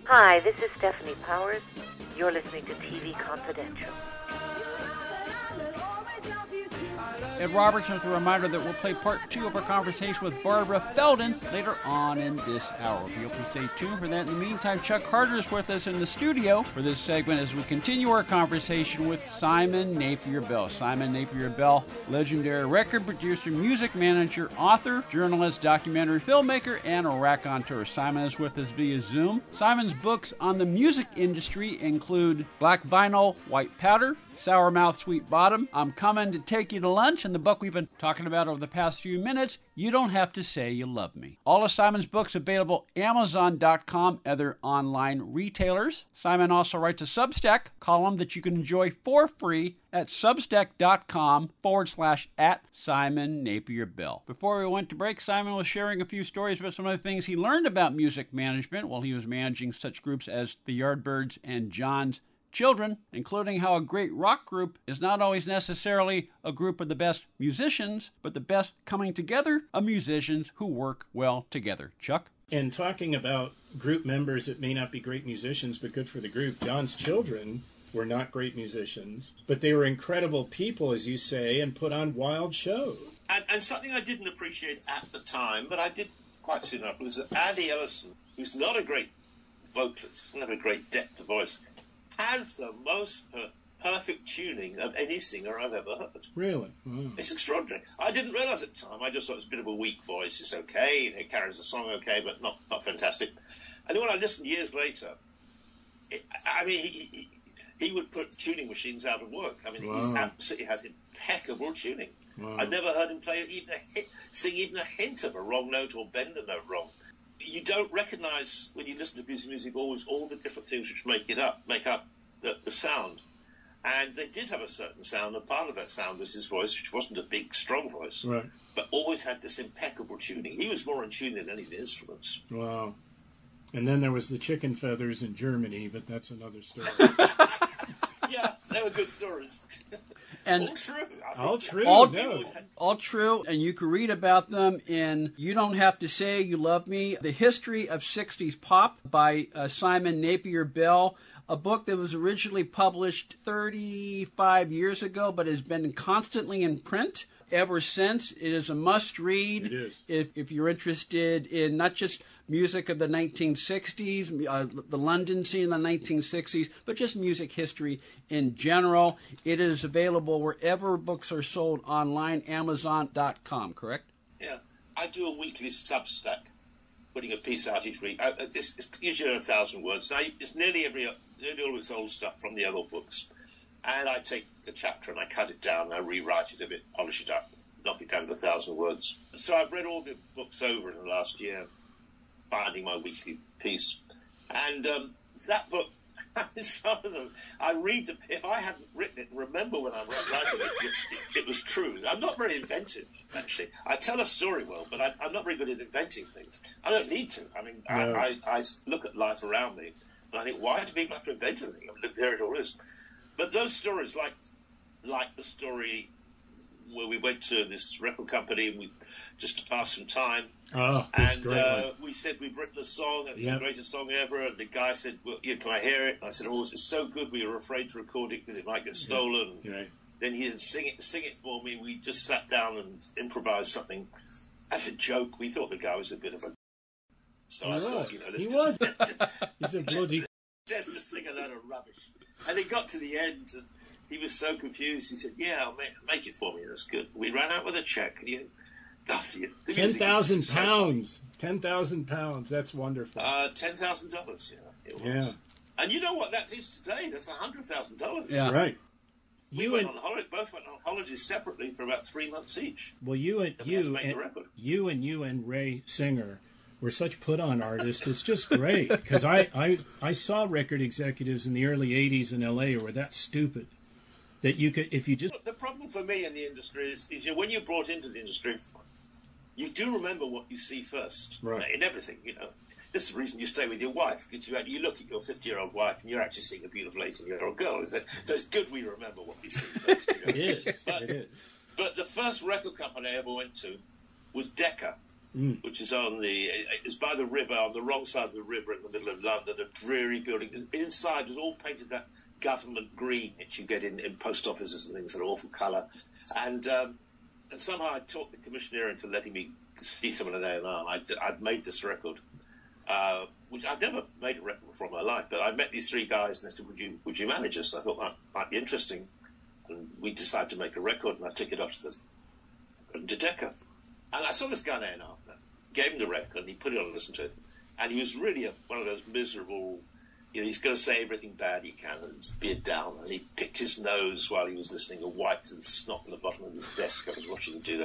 Hi, this is Stephanie Powers. You're listening to TV Confidential. Ed Robertson with a reminder that we'll play part 2 of our conversation with Barbara Feldon later on in this hour. Be able to stay tuned for that. In the meantime, Chuck Carter is with us in the studio for this segment as we continue our conversation with Simon Napier Bell. Simon Napier Bell, legendary record producer, music manager, author, journalist, documentary filmmaker, and a raconteur. Simon is with us via Zoom. Simon's books on the music industry include Black Vinyl, White Powder, Sour Mouth, Sweet Bottom, I'm Coming to Take You to Lunch, and the book we've been talking about over the past few minutes, You Don't Have to Say You Love Me. All of Simon's books available Amazon.com, other online retailers. Simon also writes a Substack column that you can enjoy for free at substack.com/@Simon Napier Bell. Before we went to break, Simon was sharing a few stories about some of the things he learned about music management while he was managing such groups as the Yardbirds and John's Children, including how a great rock group is not always necessarily a group of the best musicians, but the best coming together of musicians who work well together. Chuck? And talking about group members that may not be great musicians, but good for the group, John's Children were not great musicians, but they were incredible people, as you say, and put on wild shows. And something I didn't appreciate at the time, but I did quite soon after, was that Andy Ellison, who's not a great vocalist, doesn't have a great depth of voice, has the most perfect tuning of any singer I've ever heard. Really? Wow. It's extraordinary. I didn't realise at the time. I just thought it's a bit of a weak voice. It's okay. It carries the song okay, but not fantastic. And then when I listened years later, he would put tuning machines out of work. I mean, Wow. He absolutely has impeccable tuning. Wow. I've never heard him play sing even a hint of a wrong note or bend a note wrong. You don't recognise, when you listen to music, always all the different things which make up the sound. And they did have a certain sound, and part of that sound was his voice, which wasn't a big, strong voice, Right. but always had this impeccable tuning. He was more in tune than any of the instruments. Wow. And then there was the chicken feathers in Germany, but that's another story. Yeah, they were good stories. And all true. All true, and you can read about them in You Don't Have to Say You Love Me, The History of 60s Pop by Simon Napier Bell, a book that was originally published 35 years ago but has been constantly in print ever since. It is a must-read. It is. If you're interested in not just music of the 1960s, the London scene in the 1960s, but just music history in general. It is available wherever books are sold online, Amazon.com, correct? Yeah. I do a weekly Substack, putting a piece out each week. It's usually 1,000 words. Now, it's nearly all its old stuff from the other books. And I take a chapter and I cut it down, and I rewrite it a bit, polish it up, knock it down to 1,000 words. So I've read all the books over in the last year, finding my weekly piece. And that book, some of them, I read them. If I hadn't written it, remember when I'm writing it was true. I'm not very inventive, actually. I tell a story well, but I'm not very good at inventing things. I don't need to. I mean, No. I look at life around me, and I think, why do people have to invent anything? I mean, look, there it all is. But those stories, like the story where we went to this record company and we just passed some time, Oh, that's and great. we said we'd written a song and it's Yep. the greatest song ever. And the guy said, "Well, can I hear it?" And I said, "Oh, it's so good we were afraid to record it because it might get stolen." Right. Then he said, "Sing it for me." We just sat down and improvised something as a joke. We thought the guy was a bit of a. So I thought, He let's was. He's a bloody... let's just sing a load of rubbish. And it got to the end, and he was so confused. He said, "Yeah, I'll make it for me. That's good." We ran out with a check. And the music was 10,000 so- pounds. 10,000 pounds. That's wonderful. $10,000. Yeah, it was. Yeah. And you know what that is today? That's $100,000. Yeah. Right. We went on holiday. Both went on holidays separately for about 3 months each. Well, you And we had to make the record. and Ray Singer were such put-on artists. It's just great because I saw record executives in the early '80s in LA who were that stupid that you could, if you just... Look, the problem for me in the industry is when you're brought into the industry, you do remember what you see first. Right. In everything, This is the reason you stay with your wife, because you look at your 50-year-old wife and you're actually seeing a beautiful 18-year-old girl. So it's good we remember what we see first. It is. It is. But the first record company I ever went to was Decca. which is it's by the river, on the wrong side of the river in the middle of London, a dreary building. Inside was all painted that government green that you get in post offices and things, that awful colour. And somehow I talked the commissioner into letting me see some of the A&R. I'd made this record, which I'd never made a record before in my life, but I met these three guys and they said, would you manage us? I thought that might be interesting. And we decided to make a record, and I took it off to Decca. And I saw this guy in A&R, gave him the record, and he put it on and listened to it. And he was really one of those miserable, he's going to say everything bad he can and be a downer. And he picked his nose while he was listening and wiped and snot on the bottom of his desk. I was watching him do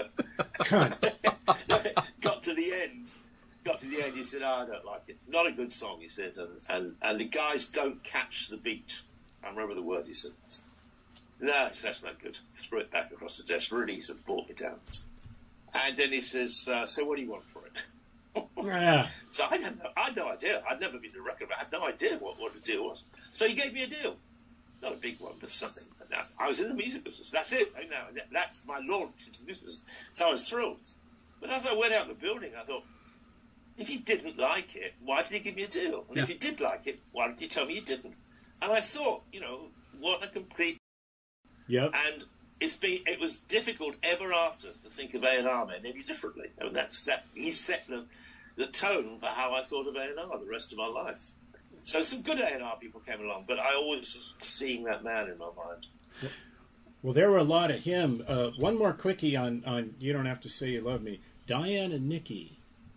that. Got to the end, he said, I don't like it. Not a good song, he said. And the guys don't catch the beat. I remember the word he said. No, that's not good. Threw it back across the desk. Really sort of brought me down. And then he says, so what do you want for it? Yeah. So I had no idea. I'd never been to a record, but I had no idea what the deal was. So he gave me a deal. Not a big one, but something. Now, I was in the music business. That's it. Now, that's my launch into the business. So I was thrilled. But as I went out of the building, I thought, if he didn't like it, why did he give me a deal? And if he did like it, why did you tell me you didn't? And I thought, what a complete... Yep. And it was difficult ever after to think of A&R men any differently. I mean, he set the tone for how I thought of A&R the rest of my life. So some good A&R people came along, but I always was seeing that man in my mind. Well, there were a lot of him. One more quickie on You Don't Have to Say You Love Me. Diane and Nikki.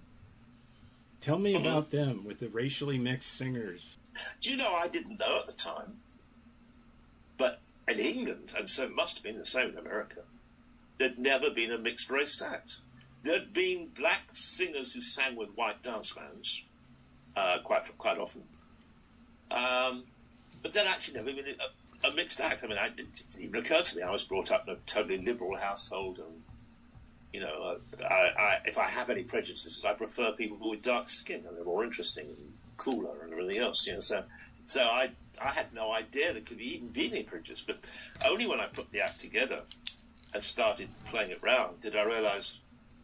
Tell me about them with the racially mixed singers. Do you know, I didn't know at the time, but in England, and so it must have been the same in America, there'd never been a mixed race act. There'd been black singers who sang with white dance bands, quite often. But there'd actually never been a mixed act. I mean, it didn't even occur to me. I was brought up in a totally liberal household, and if I have any prejudices, I prefer people with dark skin, and they're more interesting and cooler and everything else. So I had no idea there could even be any prejudice, but only when I put the act together and started playing it round did I realise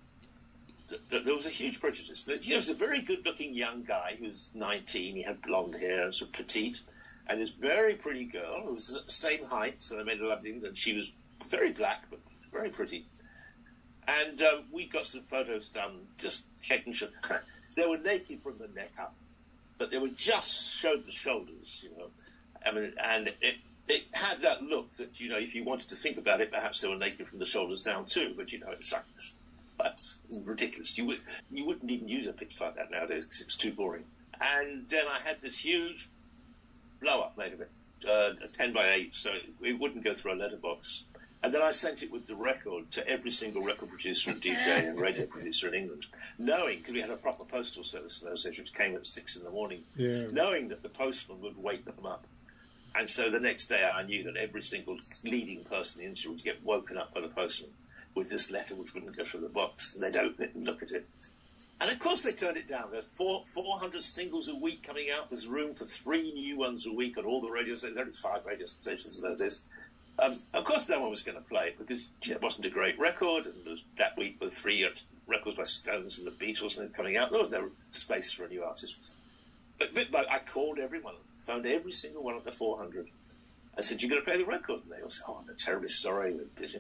that there was a huge prejudice. That he was a very good-looking young guy who was 19. He had blonde hair and sort of petite, and this very pretty girl who was the same height, so they made a lovely thing, and she was very black but very pretty. And we got some photos done, just head and shoulders. They were naked from the neck up, but they were just showed the shoulders, I mean, and it had that look that, if you wanted to think about it, perhaps they were naked from the shoulders down too, but, it's like, that's ridiculous. You wouldn't even use a picture like that nowadays because it's too boring. And then I had this huge blow-up made of it, a 10 by 8, so it wouldn't go through a letterbox. And then I sent it with the record to every single record producer and DJ and radio producer in England, knowing, because we had a proper postal service in those days, which came at 6 a.m, knowing that the postman would wake them up. And so the next day I knew that every single leading person in the industry would get woken up by the postman with this letter which wouldn't go through the box. And they'd open it and look at it. And of course they turned it down. There's 400 singles a week coming out. There's room for 3 new ones a week on all the radio stations. There were 5 radio stations in those days. Of course no one was going to play it because it wasn't a great record, and that week were 3 records by Stones and the Beatles and coming out. There was no space for a new artist. But I called everyone, phoned every single one of the 400. I said, "You're going to play the record?" And they all said, "Oh, I'm terribly sorry."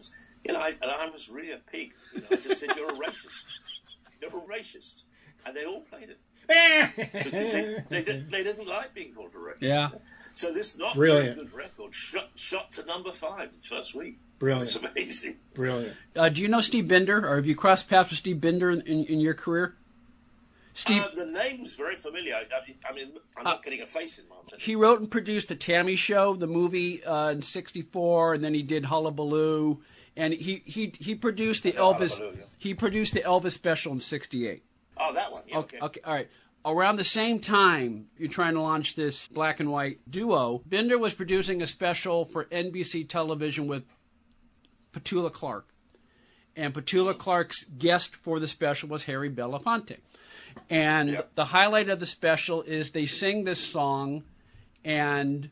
I was really a pig. I just said, "You're a racist. You're a racist." And they all played it. Because they didn't like being called a racist. Yeah. So this not very good record shot to number 5 the first week. Brilliant. It's amazing. Brilliant. Do you know Steve Binder, or have you crossed paths with Steve Binder in your career? Steve, the name's very familiar. I mean, I'm not getting a face in my mind. He wrote and produced the Tammy Show, the movie in '64, and then he did Hullabaloo, and he produced the Elvis. Yeah. He produced the Elvis special in '68. Oh, that one. Yeah, okay, all right. Around the same time you're trying to launch this black and white duo, Binder was producing a special for NBC television with Petula Clark. And Petula Clark's guest for the special was Harry Belafonte. And the highlight of the special is they sing this song, and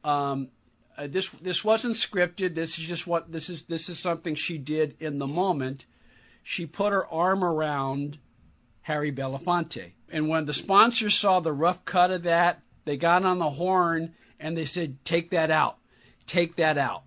this wasn't scripted. This is something she did in the moment. She put her arm around Harry Belafonte. And when the sponsors saw the rough cut of that, they got on the horn and they said, take that out. Take that out.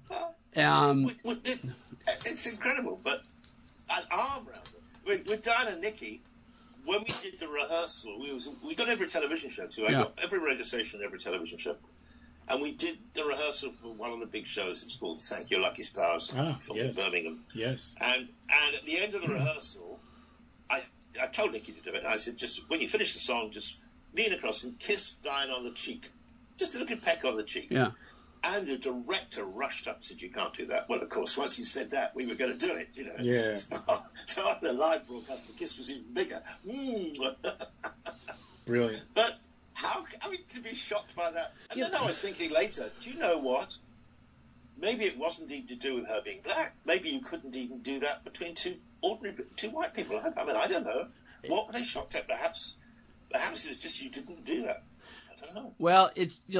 It's incredible, but an arm around it. With Diane and Nikki, when we did the rehearsal, we got every television show too. I got every radio station, every television show. And we did the rehearsal for one of the big shows. It was called Thank You Lucky Stars in Birmingham. Yes. And at the end of the rehearsal, I told Nikki to do it. I said, just when you finish the song, just lean across and kiss Diane on the cheek. Just a little peck on the cheek. Yeah. And the director rushed up and said, you can't do that. Well, of course, once he said that, we were going to do it, you know. Yeah. So on the live broadcast, the kiss was even bigger. Brilliant. But to be shocked by that. And then I was thinking later, do you know what? Maybe it wasn't even to do with her being black. Maybe you couldn't even do that between two white people. I mean, I don't know. What were they shocked at? Perhaps it was just you didn't do that. I don't know. Well,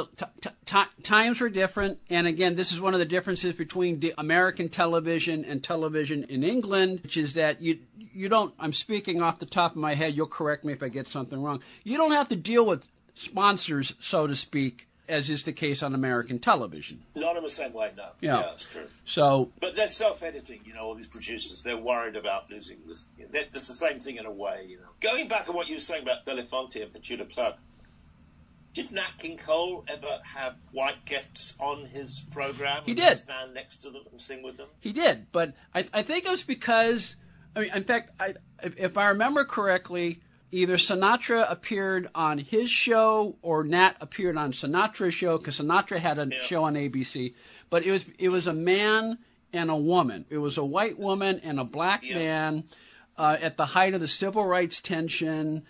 times were different, and again, this is one of the differences between American television and television in England, which is that you don't. I'm speaking off the top of my head. You'll correct me if I get something wrong. You don't have to deal with sponsors, so to speak, as is the case on American television. Not in the same way, no. Yeah, that's true. So, but they're self-editing, you know, all these producers. They're worried about losing this. It's the same thing in a way, you know. Going back on what you were saying about Belafonte and Petula Clark, did Nat King Cole ever have white guests on his program? He did. Stand next to them and sing with them? He did, but I think it was because, I mean, in fact, if I remember correctly, either Sinatra appeared on his show or Nat appeared on Sinatra's show, because Sinatra had a show on ABC. But it was a man and a woman. It was a white woman and a black man at the height of the civil rights tension.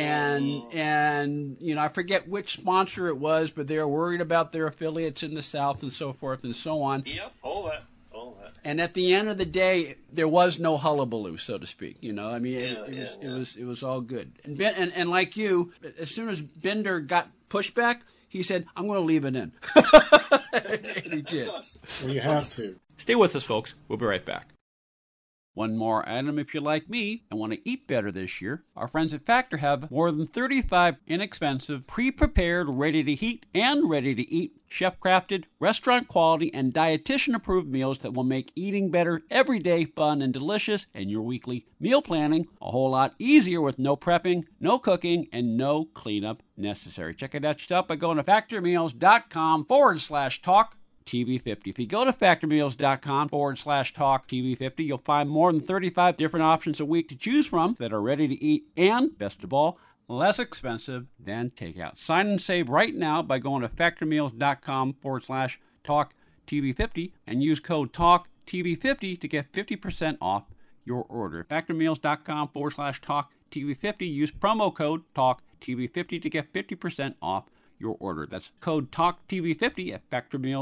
And you know, I forget which sponsor it was, but they were worried about their affiliates in the South and so forth and so on. Yep, all that. And at the end of the day, there was no hullabaloo, so to speak. You know, I mean, it was all good. And like you, as soon as Bender got pushback, he said, "I'm going to leave it in." And he did. Well, you have to. Stay with us, folks. We'll be right back. One more item if you're like me and want to eat better this year. Our friends at Factor have more than 35 inexpensive, pre-prepared, ready-to-heat and ready-to-eat, chef-crafted, restaurant-quality, and dietitian-approved meals that will make eating better every day fun and delicious, and your weekly meal planning a whole lot easier with no prepping, no cooking, and no cleanup necessary. Check it out yourself by going to factormeals.com/talk. TV50. If you go to factormeals.com/talk TV50, you'll find more than 35 different options a week to choose from that are ready to eat and, best of all, less expensive than takeout. Sign and save right now by going to factormeals.com/talk TV50 and use code TALK TV50 to get 50% off your order. Factormeals.com/talk TV50. Use promo code TALK TV50 to get 50% off your order. That's code TALKTV50 at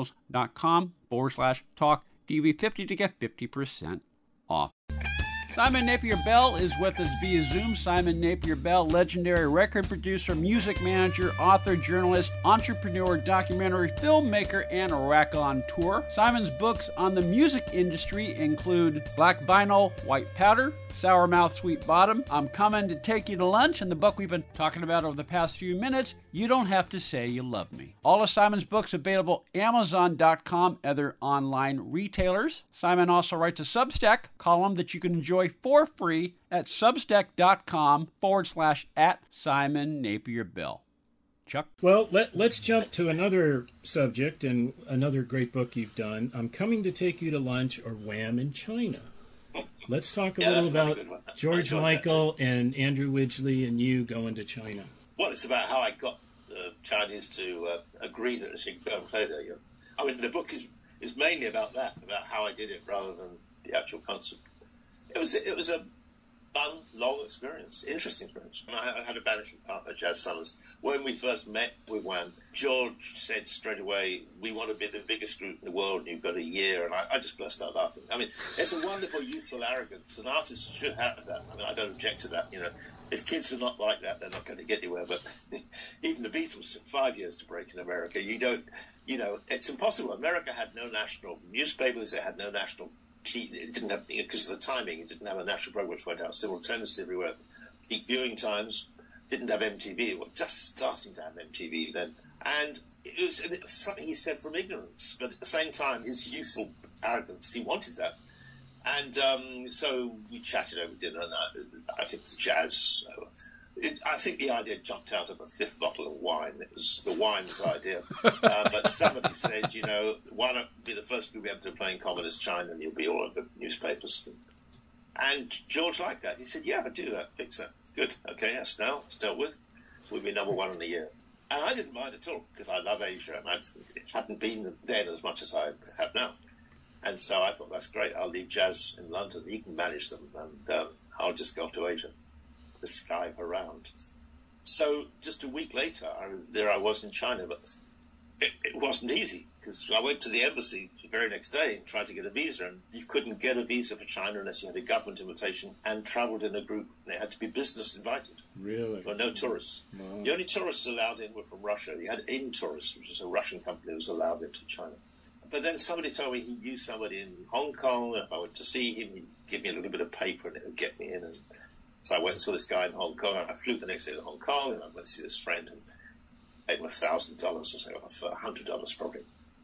factormeals.com/talk TV50 to get 50% off. Simon Napier Bell is with us via Zoom. Simon Napier Bell, legendary record producer, music manager, author, journalist, entrepreneur, documentary filmmaker, and raconteur. Simon's books on the music industry include Black Vinyl, White Powder, Sour Mouth, Sweet Bottom, I'm Coming to Take You to Lunch, and the book we've been talking about over the past few minutes, You Don't Have to Say You Love Me. All of Simon's books available Amazon.com, other online retailers. Simon also writes a Substack column that you can enjoy for free at substack.com/@Simon Napier Bell. Chuck? Well, let's jump to another subject and another great book you've done. I'm Coming to Take You to Lunch, or Wham in China. Let's talk a little about George Michael and Andrew Widgley and you going to China. Well, it's about how I got the Chinese to agree that I should go and play there. You know? I mean, the book is mainly about that, about how I did it rather than the actual concert. It was a fun, long experience, interesting experience. I had a management partner, Jazz Summers. When we first met with Wham, George said straight away, "We want to be the biggest group in the world, and you've got a year." And I just burst out laughing. I mean, it's a wonderful youthful arrogance, and artists should have that. I mean, I don't object to that. You know, if kids are not like that, they're not going to get anywhere. But even the Beatles took 5 years to break in America. It's impossible. America had no national newspapers. It had no national. It didn't have, because of the timing, it didn't have a national program which went out simultaneously everywhere. peak viewing times, didn't have MTV, well, just starting to have MTV then. And it was something he said from ignorance, but at the same time, his youthful arrogance, he wanted that. And so we chatted over dinner, and I think the jazz... I think the idea jumped out of a fifth bottle of wine. It was the wine's idea. But somebody said, why not be the first group ever to play in Communist China, and you'll be all over the newspapers. And George liked that. He said, yeah, I'd do that, fix that. Good, okay, that's now, it's dealt with. We'll be number one in a year. And I didn't mind at all, because I love Asia, and it hadn't been then as much as I have now. And so I thought, that's great, I'll leave Jazz in London, he can manage them, and I'll just go to Asia. The sky around. So just a week later, I was in China, but it wasn't easy, because I went to the embassy the very next day and tried to get a visa, and you couldn't get a visa for China unless you had a government invitation and travelled in a group. They had to be business invited. Really? Well, no tourists. Wow. The only tourists allowed in were from Russia. You had In Tourist, which is a Russian company that was allowed into China. But then somebody told me he knew somebody in Hong Kong, and if I went to see him, he'd give me a little bit of paper and it would get me in. And so I went and saw this guy in Hong Kong. I flew the next day to Hong Kong, and I went to see this friend and paid him $1,000 or something, for $100 probably.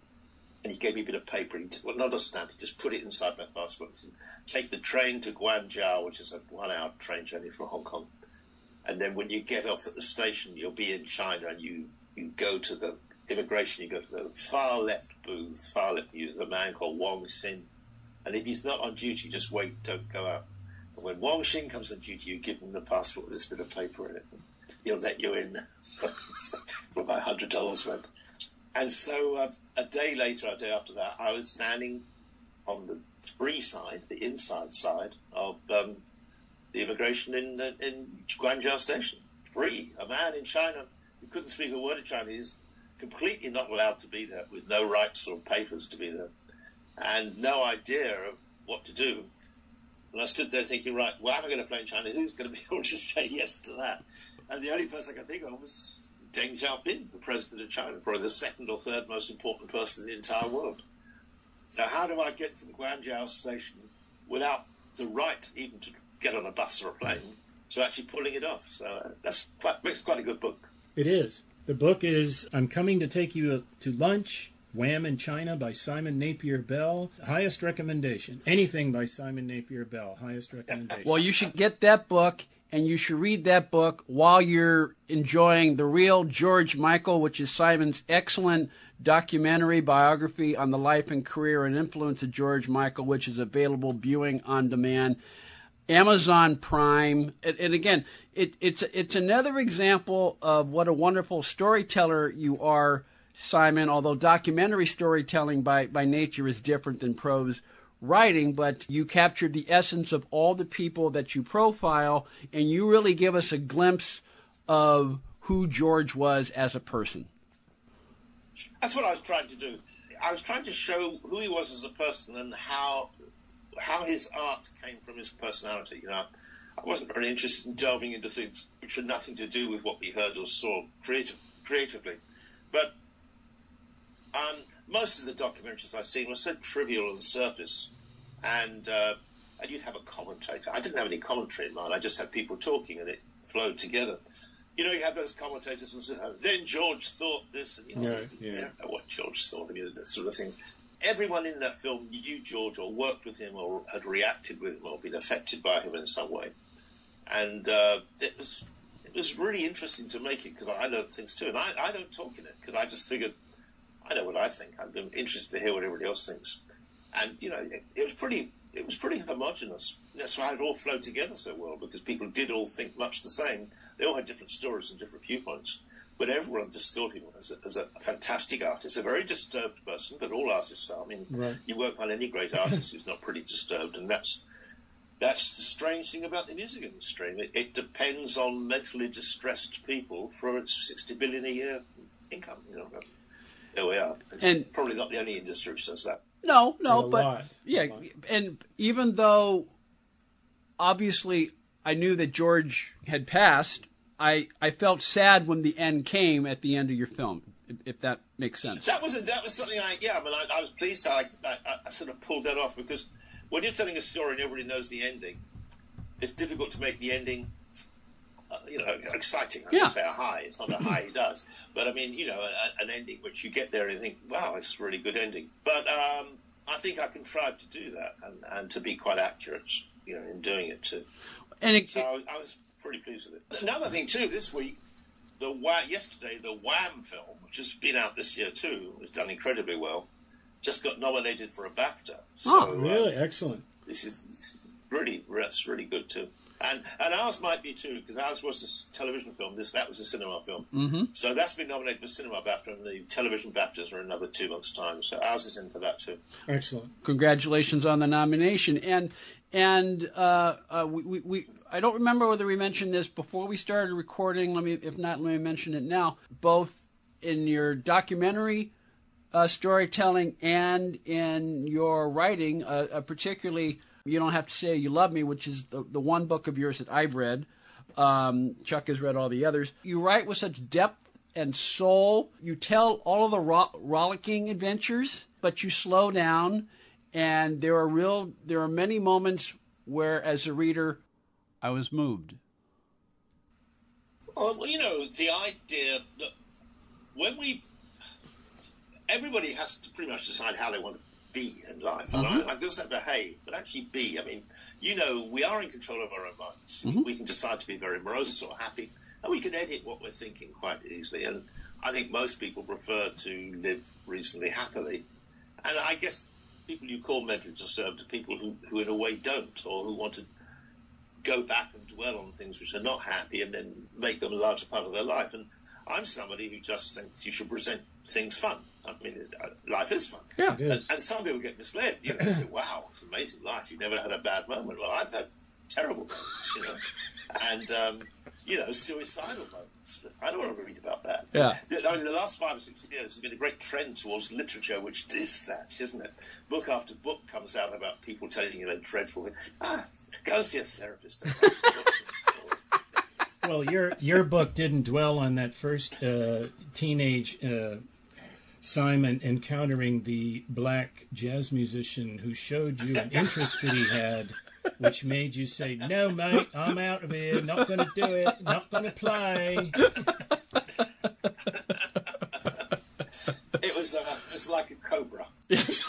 And he gave me a bit of paper. Not a stamp. He just put it inside my passport. And take the train to Guangzhou, which is a 1-hour train journey from Hong Kong. And then when you get off at the station, you'll be in China, and you go to the immigration. You go to the far left booth. Far left. There's a man called Wong Xin, and if he's not on duty, just wait. Don't go out. When Wong Xin comes on duty, you give him the passport with this bit of paper in it. He'll let you in. So for about $100 went. And so a day later, a day after that, I was standing on the free side, the inside side of the immigration in Guangzhou Station. Free. A man in China who couldn't speak a word of Chinese, completely not allowed to be there, with no rights or papers to be there, and no idea of what to do. And I stood there thinking, right, well, am I going to play in China? Who's going to be able to say yes to that? And the only person I could think of was Deng Xiaoping, the president of China, probably the second or third most important person in the entire world. So how do I get from Guangzhou Station without the right even to get on a bus or a plane to actually pulling it off? So makes quite a good book. It is. The book is I'm Coming to Take You to Lunch, Wham in China by Simon Napier Bell. Highest recommendation. Anything by Simon Napier Bell. Highest recommendation. Well, you should get that book, and you should read that book while you're enjoying The Real George Michael, which is Simon's excellent documentary biography on the life and career and influence of George Michael, which is available viewing on demand. Amazon Prime. And again, it's another example of what a wonderful storyteller you are, Simon, although documentary storytelling by nature is different than prose writing, but you captured the essence of all the people that you profile, and you really give us a glimpse of who George was as a person. That's what I was trying to do. I was trying to show who he was as a person and how his art came from his personality. I wasn't very interested in delving into things which had nothing to do with what we heard or saw creatively. But most of the documentaries I've seen were so trivial on the surface, and you'd have a commentator. I didn't have any commentary in mind. I just had people talking, and it flowed together. You have those commentators and say, then George thought this, and you don't know what George thought, those sort of things. Everyone in that film knew George or worked with him or had reacted with him or been affected by him in some way. And it was really interesting to make it, because I learned things too. And I don't talk in it, because I just figured, I know what I think. I'm interested to hear what everybody else thinks. And, it was pretty homogenous. That's why it all flowed together so well, because people did all think much the same. They all had different stories and different viewpoints. But everyone just thought him as a fantastic artist, a very disturbed person, but all artists are. Right. You won't find any great artist who's not pretty disturbed, and that's the strange thing about the music industry. It depends on mentally distressed people for its $60 billion a year income. There we are. It's probably not the only industry which does that. No, but and even though obviously I knew that George had passed, I felt sad when the end came at the end of your film, if that makes sense. That was something I was pleased I sort of pulled that off, because when you're telling a story and everybody knows the ending, it's difficult to make the ending exciting. I can say a high. It's not a high he does. But, I mean, an ending which you get there and you think, wow, it's a really good ending. But I think I contrived to do that and to be quite accurate, in doing it too. So I was pretty pleased with it. Another thing too, this week, yesterday, the Wham film, which has been out this year too, has done incredibly well, just got nominated for a BAFTA. So, really? Excellent. That's really good too. And ours might be too, because ours was a television film. That was a cinema film. Mm-hmm. So that's been nominated for cinema BAFTA, and the television BAFTAs are in another 2 months' time. So ours is in for that too. Excellent. Congratulations on the nomination. And we I don't remember whether we mentioned this before we started recording. If not, let me mention it now. Both in your documentary storytelling and in your writing, particularly You Don't Have to Say You Love Me, which is the one book of yours that I've read. Chuck has read all the others. You write with such depth and soul. You tell all of the rollicking adventures, but you slow down. And there are many moments where, as a reader, I was moved. Well, the idea that everybody has to pretty much decide how they want to be in life. Mm-hmm. And I just say behave, but actually be. I mean, we are in control of our own minds. Mm-hmm. We can decide to be very morose or happy, and we can edit what we're thinking quite easily. And I think most people prefer to live reasonably happily. And I guess people you call mentally disturbed are people who in a way don't, or who want to go back and dwell on things which are not happy and then make them a larger part of their life. And I'm somebody who just thinks you should present things fun. I mean, life is fun. Yeah, it is. And some people get misled. They say, wow, it's an amazing life. You've never had a bad moment. Well, I've had terrible moments, and, suicidal moments. I don't want to read about that. Yeah. I mean, the last 5 or 6 years has been a great trend towards literature which is that, isn't it? Book after book comes out about people telling you they're dreadful. Go see a therapist. Well, your book didn't dwell on that first teenage Simon encountering the black jazz musician who showed you an interest that he had, which made you say, no, mate, I'm out of here, not going to do it, not going to play. It was like a cobra. It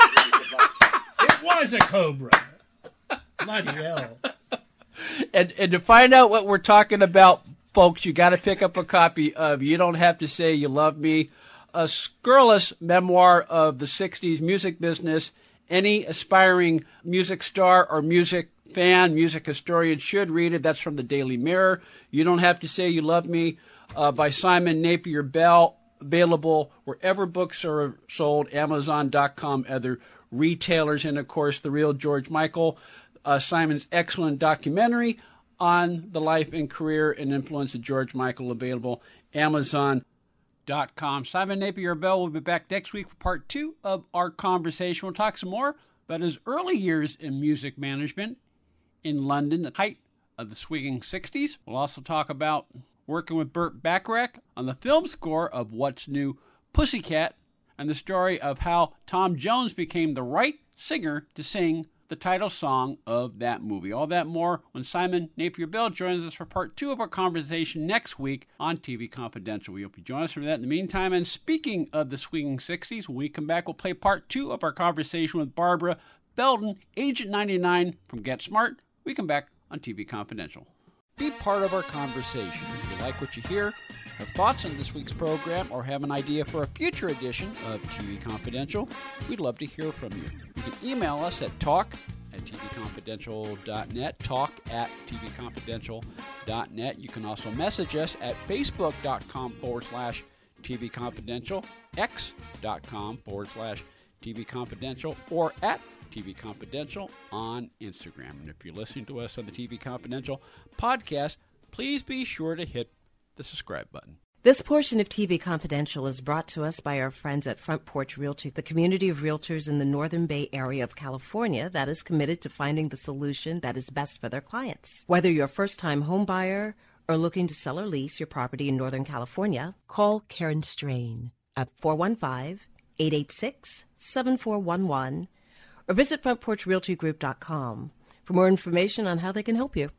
was a cobra. Bloody hell. And to find out what we're talking about, folks, you got to pick up a copy of You Don't Have to Say You Love Me, a scurrilous memoir of the 60s music business. Any aspiring music star or music fan, music historian should read it. That's from the Daily Mirror. You Don't Have to Say You Love Me by Simon Napier Bell, available wherever books are sold, Amazon.com, other retailers, and, of course, the real George Michael, Simon's excellent documentary on the life and career and influence of George Michael, available Amazon.com. Simon Napier Bell will be back next week for part 2 of our conversation. We'll talk some more about his early years in music management in London, at the height of the swinging 60s. We'll also talk about working with Burt Bacharach on the film score of What's New, Pussycat, and the story of how Tom Jones became the right singer to sing the title song of that movie. All that more when Simon Napier Bell joins us for part 2 of our conversation next week on TV Confidential. We hope you join us for that. In the meantime, and speaking of the swinging 60s, when we come back, we'll play part 2 of our conversation with Barbara Feldon, Agent 99 from Get Smart. We come back on TV Confidential. Be part of our conversation. If you like what you hear, have thoughts on this week's program, or have an idea for a future edition of TV Confidential, we'd love to hear from you. You can email us at talk@tvconfidential.net, talk@tvconfidential.net. You can also message us at facebook.com/tvconfidential, x.com/tvconfidential, or at TV Confidential on Instagram. And if you're listening to us on the TV Confidential podcast, please be sure to hit the subscribe button. This portion of TV Confidential is brought to us by our friends at Front Porch Realty, the community of realtors in the Northern Bay area of California that is committed to finding the solution that is best for their clients. Whether you're a first-time home buyer or looking to sell or lease your property in Northern California, call Karen Strain at 415-886-7411 or visit FrontPorchRealtyGroup.com for more information on how they can help you.